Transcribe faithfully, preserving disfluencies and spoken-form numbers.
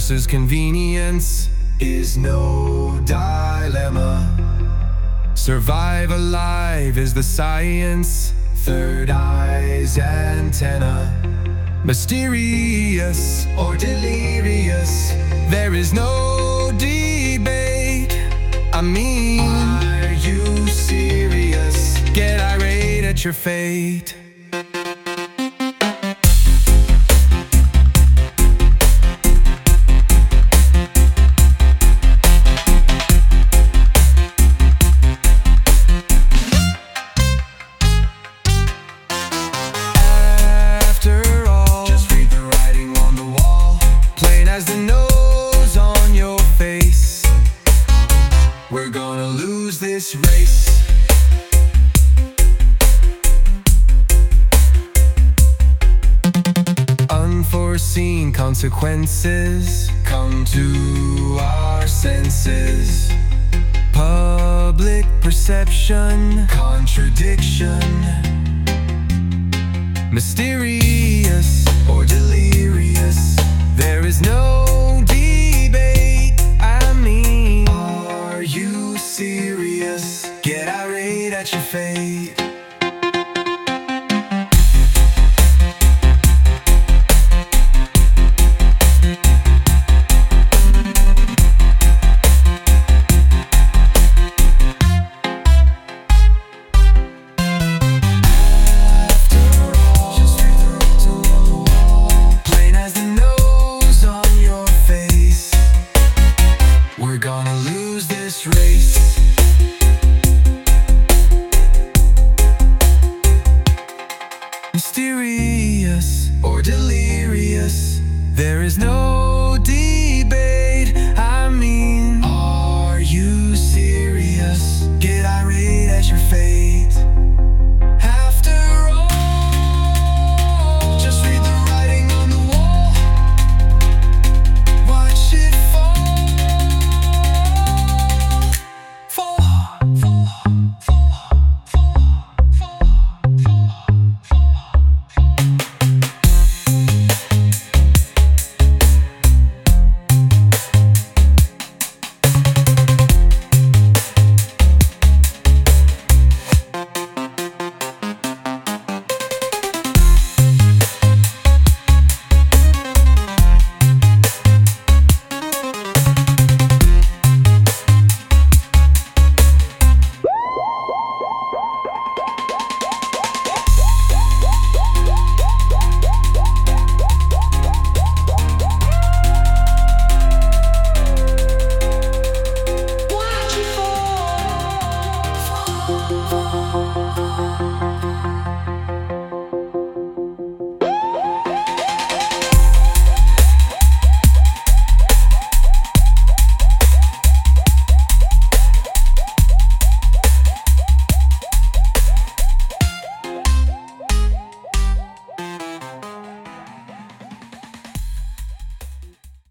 versus convenience is no dilemma. Survive alive is the science. Third eye's antenna. Mysterious or delirious, there is no debate. I mean, are you serious? Get irate at your fate. As the nose on your face, we're gonna lose this race. Unforeseen consequences come to our senses. Public perception, contradiction. Mysterious or delirious, there is no debate. I mean, are you serious? Get irate at your fate.